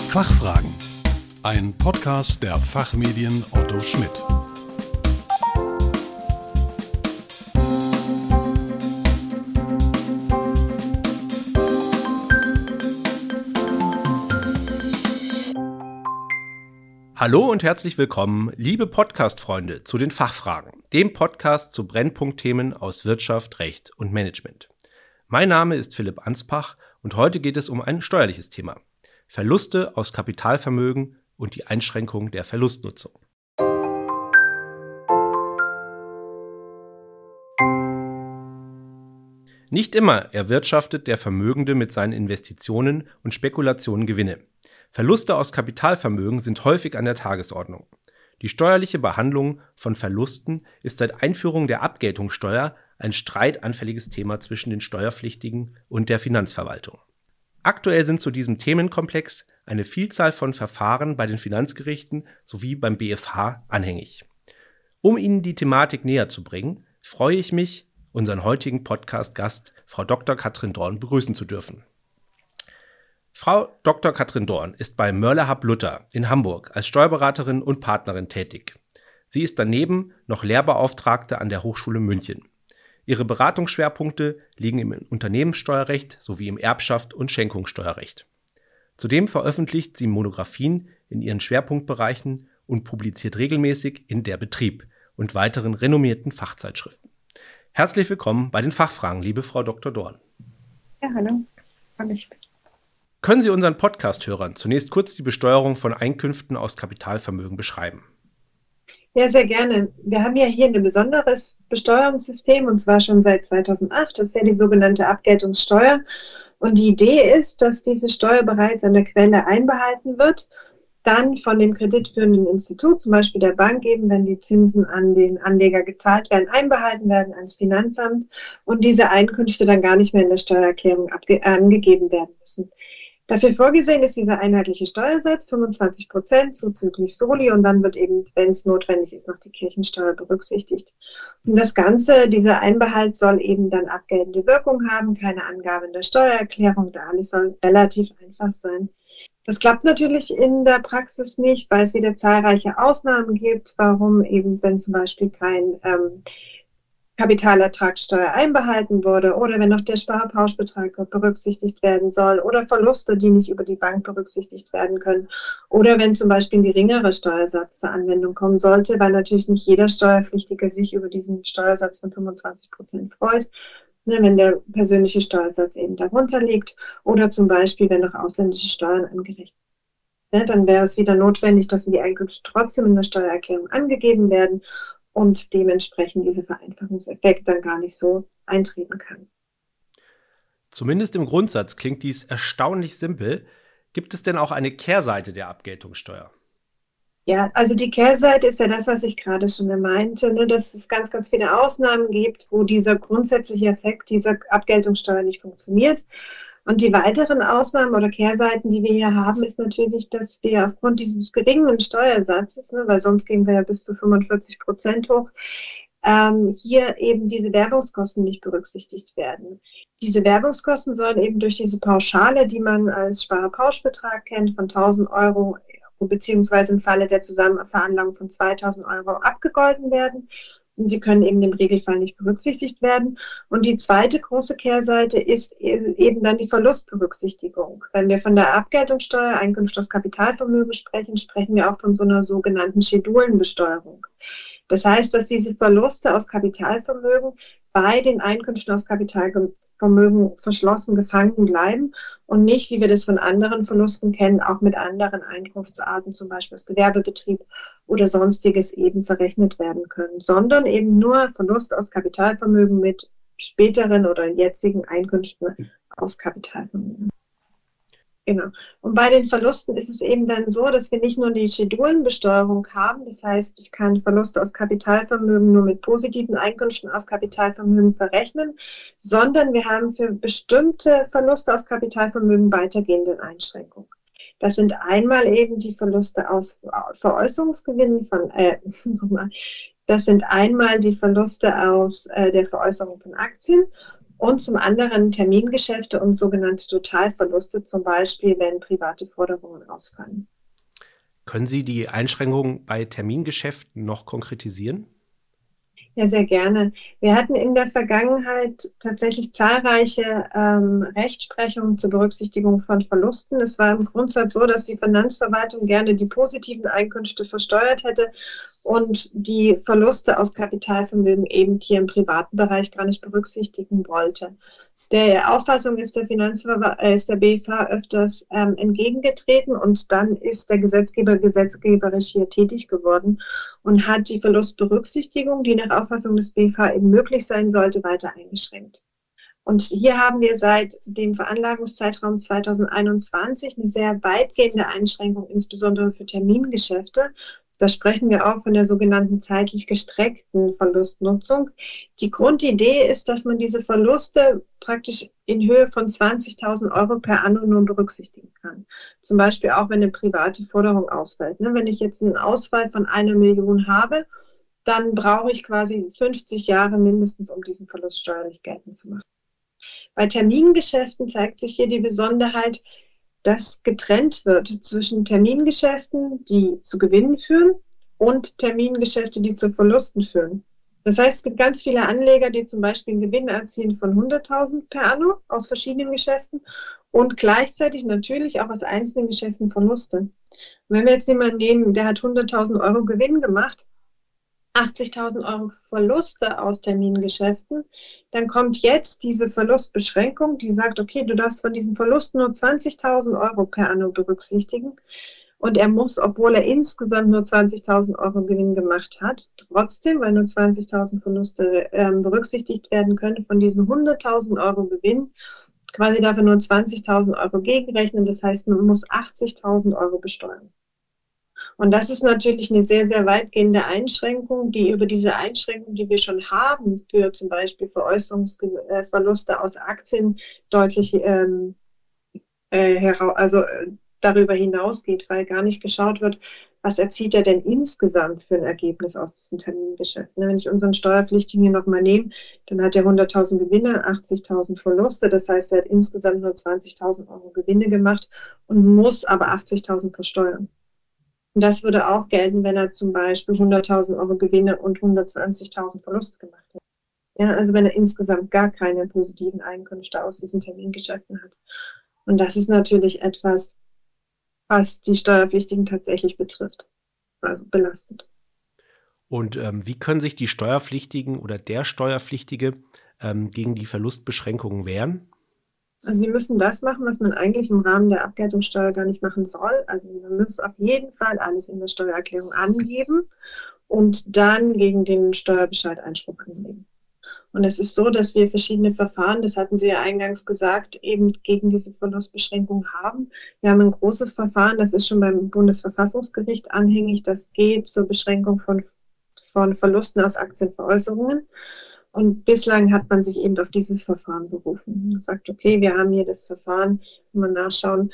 Fachfragen. Ein Podcast der Fachmedien Otto Schmidt. Hallo und herzlich willkommen, liebe Podcast-Freunde, zu den Fachfragen, dem Podcast zu Brennpunktthemen aus Wirtschaft, Recht und Management. Mein Name ist Philipp Anspach und heute geht es um ein steuerliches Thema: Verluste aus Kapitalvermögen und die Einschränkung der Verlustnutzung. Nicht immer erwirtschaftet der Vermögende mit seinen Investitionen und Spekulationen Gewinne. Verluste aus Kapitalvermögen sind häufig an der Tagesordnung. Die steuerliche Behandlung von Verlusten ist seit Einführung der Abgeltungssteuer ein streitanfälliges Thema zwischen den Steuerpflichtigen und der Finanzverwaltung. Aktuell sind zu diesem Themenkomplex eine Vielzahl von Verfahren bei den Finanzgerichten sowie beim BfH anhängig. Um Ihnen die Thematik näher zu bringen, freue ich mich, unseren heutigen Podcast-Gast, Frau Dr. Katrin Dorn, begrüßen zu dürfen. Frau Dr. Katrin Dorn ist bei Mörler-Hab-Luther in Hamburg als Steuerberaterin und Partnerin tätig. Sie ist daneben noch Lehrbeauftragte an der Hochschule München. Ihre Beratungsschwerpunkte liegen im Unternehmenssteuerrecht sowie im Erbschaft- und Schenkungssteuerrecht. Zudem veröffentlicht sie Monographien in ihren Schwerpunktbereichen und publiziert regelmäßig in Der Betrieb und weiteren renommierten Fachzeitschriften. Herzlich willkommen bei den Fachfragen, liebe Frau Dr. Dorn. Ja, hallo. Können Sie unseren Podcast-Hörern zunächst kurz die Besteuerung von Einkünften aus Kapitalvermögen beschreiben? Ja, sehr gerne. Wir haben ja hier ein besonderes Besteuerungssystem, und zwar schon seit 2008. Das ist ja die sogenannte Abgeltungssteuer. Und die Idee ist, dass diese Steuer bereits an der Quelle einbehalten wird, dann von dem kreditführenden Institut, zum Beispiel der Bank eben, wenn die Zinsen an den Anleger gezahlt werden, einbehalten werden ans Finanzamt und diese Einkünfte dann gar nicht mehr in der Steuererklärung angegeben werden müssen. Dafür vorgesehen ist dieser einheitliche Steuersatz, 25% zuzüglich Soli, und dann wird eben, wenn es notwendig ist, noch die Kirchensteuer berücksichtigt. Und das Ganze, dieser Einbehalt soll eben dann abgeltende Wirkung haben, keine Angabe in der Steuererklärung, da alles soll relativ einfach sein. Das klappt natürlich in der Praxis nicht, weil es wieder zahlreiche Ausnahmen gibt, warum eben, wenn zum Beispiel kein Kapitalertragssteuer einbehalten wurde oder wenn noch der Sparpauschbetrag berücksichtigt werden soll oder Verluste, die nicht über die Bank berücksichtigt werden können oder wenn zum Beispiel ein geringerer Steuersatz zur Anwendung kommen sollte, weil natürlich nicht jeder Steuerpflichtige sich über diesen Steuersatz von 25% freut, wenn der persönliche Steuersatz eben darunter liegt oder zum Beispiel, wenn noch ausländische Steuern angerechnet werden. Dann wäre es wieder notwendig, dass die Einkünfte trotzdem in der Steuererklärung angegeben werden und dementsprechend dieser Vereinfachungseffekt dann gar nicht so eintreten kann. Zumindest im Grundsatz klingt dies erstaunlich simpel. Gibt es denn auch eine Kehrseite der Abgeltungssteuer? Ja, also die Kehrseite ist ja das, was ich gerade schon meinte, dass es ganz, ganz viele Ausnahmen gibt, wo dieser grundsätzliche Effekt dieser Abgeltungssteuer nicht funktioniert. Und die weiteren Ausnahmen oder Kehrseiten, die wir hier haben, ist natürlich, dass wir aufgrund dieses geringen Steuersatzes, weil sonst gehen wir ja bis zu 45% hoch, hier eben diese Werbungskosten nicht berücksichtigt werden. Diese Werbungskosten sollen eben durch diese Pauschale, die man als Sparpauschbetrag kennt, von 1.000 Euro beziehungsweise im Falle der Zusammenveranlagung von 2.000 Euro abgegolten werden. Und sie können eben im Regelfall nicht berücksichtigt werden. Und die zweite große Kehrseite ist eben dann die Verlustberücksichtigung. Wenn wir von der Abgeltungssteuer, Einkünfte aus Kapitalvermögen sprechen, sprechen wir auch von so einer sogenannten Schedulenbesteuerung. Das heißt, dass diese Verluste aus Kapitalvermögen bei den Einkünften aus Kapitalvermögen verschlossen gefangen bleiben und nicht, wie wir das von anderen Verlusten kennen, auch mit anderen Einkunftsarten, zum Beispiel aus Gewerbebetrieb oder Sonstiges eben verrechnet werden können, sondern eben nur Verluste aus Kapitalvermögen mit späteren oder jetzigen Einkünften aus Kapitalvermögen. Genau. Und bei den Verlusten ist es eben dann so, dass wir nicht nur die Schedulenbesteuerung haben, das heißt, ich kann Verluste aus Kapitalvermögen nur mit positiven Einkünften aus Kapitalvermögen verrechnen, sondern wir haben für bestimmte Verluste aus Kapitalvermögen weitergehende Einschränkungen. Das sind einmal eben die Verluste aus Veräußerungsgewinnen das sind einmal die Verluste aus der Veräußerung von Aktien. Und zum anderen Termingeschäfte und sogenannte Totalverluste, zum Beispiel, wenn private Forderungen ausfallen. Können Sie die Einschränkungen bei Termingeschäften noch konkretisieren? Ja, sehr gerne. Wir hatten in der Vergangenheit tatsächlich zahlreiche Rechtsprechungen zur Berücksichtigung von Verlusten. Es war im Grundsatz so, dass die Finanzverwaltung gerne die positiven Einkünfte versteuert hätte und die Verluste aus Kapitalvermögen eben hier im privaten Bereich gar nicht berücksichtigen wollte. Der Auffassung ist der BFH öfters entgegengetreten und dann ist der Gesetzgeber gesetzgeberisch hier tätig geworden und hat die Verlustberücksichtigung, die nach Auffassung des BFH eben möglich sein sollte, weiter eingeschränkt. Und hier haben wir seit dem Veranlagungszeitraum 2021 eine sehr weitgehende Einschränkung, insbesondere für Termingeschäfte. Da sprechen wir auch von der sogenannten zeitlich gestreckten Verlustnutzung. Die Grundidee ist, dass man diese Verluste praktisch in Höhe von 20.000 Euro per anno nur berücksichtigen kann. Zum Beispiel auch, wenn eine private Forderung ausfällt. Wenn ich jetzt einen Ausfall von 1 Million habe, dann brauche ich quasi 50 Jahre mindestens, um diesen Verlust steuerlich geltend zu machen. Bei Termingeschäften zeigt sich hier die Besonderheit, dass getrennt wird zwischen Termingeschäften, die zu Gewinnen führen, und Termingeschäfte, die zu Verlusten führen. Das heißt, es gibt ganz viele Anleger, die zum Beispiel einen Gewinn erzielen von 100.000 per anno aus verschiedenen Geschäften und gleichzeitig natürlich auch aus einzelnen Geschäften Verluste. Und wenn wir jetzt jemanden nehmen, der hat 100.000 Euro Gewinn gemacht, 80.000 Euro Verluste aus Termingeschäften, dann kommt jetzt diese Verlustbeschränkung, die sagt, okay, du darfst von diesen Verlusten nur 20.000 Euro per anno berücksichtigen. Und er muss, obwohl er insgesamt nur 20.000 Euro Gewinn gemacht hat, trotzdem, weil nur 20.000 Verluste berücksichtigt werden können, von diesen 100.000 Euro Gewinn, quasi darf er nur 20.000 Euro gegenrechnen. Das heißt, man muss 80.000 Euro besteuern. Und das ist natürlich eine sehr, sehr weitgehende Einschränkung, die über diese Einschränkung, die wir schon haben, für zum Beispiel Veräußerungsverluste aus Aktien deutlich darüber hinausgeht, weil gar nicht geschaut wird, was erzielt er denn insgesamt für ein Ergebnis aus diesen Termingeschäften. Wenn ich unseren Steuerpflichtigen hier nochmal nehme, dann hat er 100.000 Gewinne, 80.000 Verluste. Das heißt, er hat insgesamt nur 20.000 Euro Gewinne gemacht und muss aber 80.000 versteuern. Und das würde auch gelten, wenn er zum Beispiel 100.000 Euro Gewinne und 120.000 Verluste gemacht hätte. Ja, also wenn er insgesamt gar keine positiven Einkünfte aus diesen Termingeschäften hat. Und das ist natürlich etwas, was die Steuerpflichtigen tatsächlich betrifft, also belastend. Und wie können sich die Steuerpflichtigen oder der Steuerpflichtige gegen die Verlustbeschränkungen wehren? Also sie müssen das machen, was man eigentlich im Rahmen der Abgeltungssteuer gar nicht machen soll. Also man muss auf jeden Fall alles in der Steuererklärung angeben und dann gegen den Steuerbescheid Einspruch anlegen. Und es ist so, dass wir verschiedene Verfahren, das hatten Sie ja eingangs gesagt, eben gegen diese Verlustbeschränkung haben. Wir haben ein großes Verfahren, das ist schon beim Bundesverfassungsgericht anhängig. Das geht zur Beschränkung von Verlusten aus Aktienveräußerungen. Und bislang hat man sich eben auf dieses Verfahren berufen. Man sagt, okay, wir haben hier das Verfahren, wenn wir nachschauen,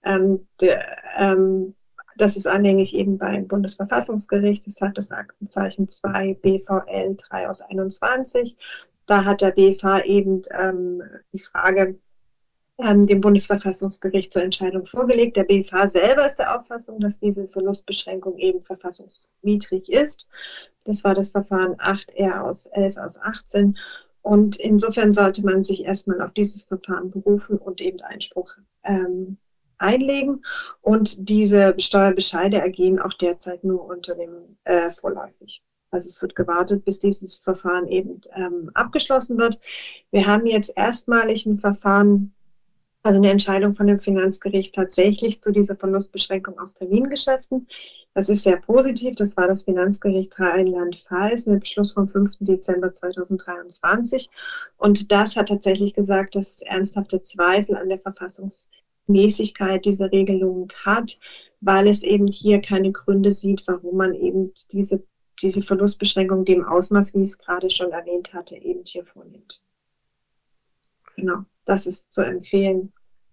das ist anhängig eben beim Bundesverfassungsgericht. Das hat das Aktenzeichen 2 BVL 3 aus 21. Da hat der BFH eben die Frage dem Bundesverfassungsgericht zur Entscheidung vorgelegt. Der BFH selber ist der Auffassung, dass diese Verlustbeschränkung eben verfassungswidrig ist. Das war das Verfahren 8R aus 11 aus 18. Und insofern sollte man sich erstmal auf dieses Verfahren berufen und eben Einspruch einlegen. Und diese Steuerbescheide ergehen auch derzeit nur unter dem vorläufig. Also es wird gewartet, bis dieses Verfahren eben abgeschlossen wird. Wir haben jetzt erstmalig ein Verfahren, also eine Entscheidung von dem Finanzgericht tatsächlich zu dieser Verlustbeschränkung aus Termingeschäften. Das ist sehr positiv. Das war das Finanzgericht Rheinland-Pfalz mit Beschluss vom 5. Dezember 2023. Und das hat tatsächlich gesagt, dass es ernsthafte Zweifel an der Verfassungsmäßigkeit dieser Regelung hat, weil es eben hier keine Gründe sieht, warum man eben diese Verlustbeschränkung dem Ausmaß, wie ich es gerade schon erwähnt hatte, eben hier vornimmt. Genau, das ist zu empfehlen.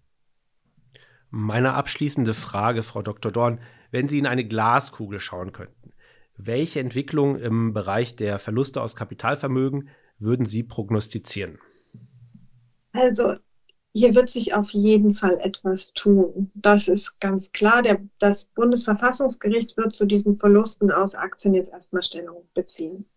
Meine abschließende Frage, Frau Dr. Dorn, wenn Sie in eine Glaskugel schauen könnten, welche Entwicklung im Bereich der Verluste aus Kapitalvermögen würden Sie prognostizieren? Also hier wird sich auf jeden Fall etwas tun. Das ist ganz klar. Das Bundesverfassungsgericht wird zu diesen Verlusten aus Aktien jetzt erstmal Stellung beziehen.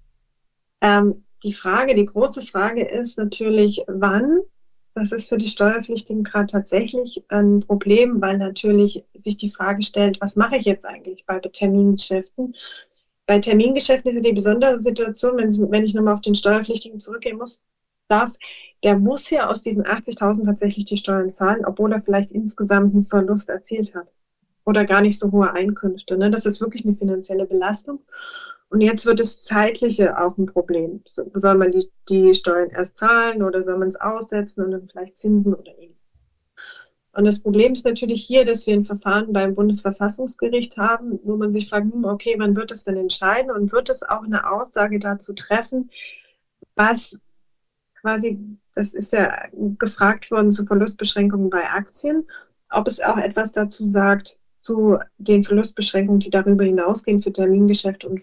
Die große Frage ist natürlich, wann. Das ist für die Steuerpflichtigen gerade tatsächlich ein Problem, weil natürlich sich die Frage stellt, was mache ich jetzt eigentlich bei Termingeschäften? Bei Termingeschäften ist ja die besondere Situation, wenn ich nochmal auf den Steuerpflichtigen zurückgehen darf, der muss ja aus diesen 80.000 tatsächlich die Steuern zahlen, obwohl er vielleicht insgesamt einen Verlust erzielt hat oder gar nicht so hohe Einkünfte. Ne? Das ist wirklich eine finanzielle Belastung. Und jetzt wird das Zeitliche auch ein Problem. Soll man die Steuern erst zahlen oder soll man es aussetzen und dann vielleicht Zinsen oder ähnliches? Und das Problem ist natürlich hier, dass wir ein Verfahren beim Bundesverfassungsgericht haben, wo man sich fragt, okay, wann wird es denn entscheiden und wird es auch eine Aussage dazu treffen, was quasi, das ist ja gefragt worden zu Verlustbeschränkungen bei Aktien, ob es auch etwas dazu sagt, zu den Verlustbeschränkungen, die darüber hinausgehen für Termingeschäfte und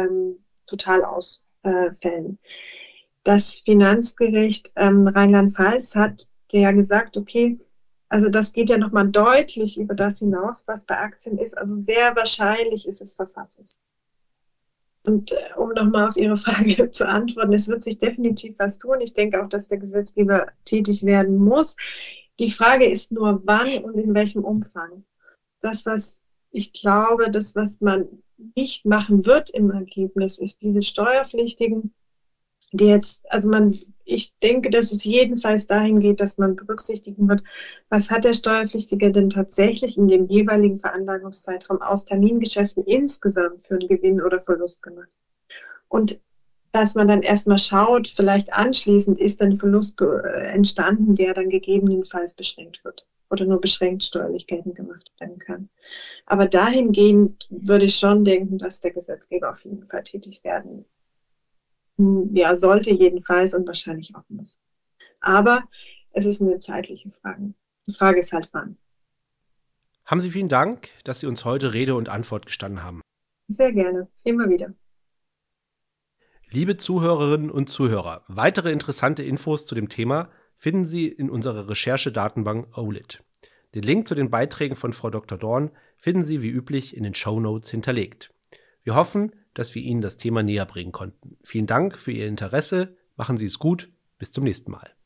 Totalausfällen. Das Finanzgericht Rheinland-Pfalz hat ja gesagt, okay, also das geht ja nochmal deutlich über das hinaus, was bei Aktien ist. Also sehr wahrscheinlich ist es verfassungswidrig. Und um nochmal auf Ihre Frage zu antworten, es wird sich definitiv was tun. Ich denke auch, dass der Gesetzgeber tätig werden muss. Die Frage ist nur, wann und in welchem Umfang. Was man nicht machen wird im Ergebnis, ist diese Steuerpflichtigen, die jetzt, ich denke, dass es jedenfalls dahin geht, dass man berücksichtigen wird, was hat der Steuerpflichtige denn tatsächlich in dem jeweiligen Veranlagungszeitraum aus Termingeschäften insgesamt für einen Gewinn oder Verlust gemacht. Und dass man dann erstmal schaut, vielleicht anschließend ist ein Verlust entstanden, der dann gegebenenfalls beschränkt wird oder nur beschränkt steuerlich geltend gemacht werden kann. Aber dahingehend würde ich schon denken, dass der Gesetzgeber auf jeden Fall tätig werden sollte jedenfalls und wahrscheinlich auch muss. Aber es ist eine zeitliche Frage. Die Frage ist halt, wann. Haben Sie vielen Dank, dass Sie uns heute Rede und Antwort gestanden haben. Sehr gerne. Immer wieder. Liebe Zuhörerinnen und Zuhörer, weitere interessante Infos zu dem Thema finden Sie in unserer Recherchedatenbank OLIT. Den Link zu den Beiträgen von Frau Dr. Dorn finden Sie wie üblich in den Shownotes hinterlegt. Wir hoffen, dass wir Ihnen das Thema näher bringen konnten. Vielen Dank für Ihr Interesse. Machen Sie es gut. Bis zum nächsten Mal.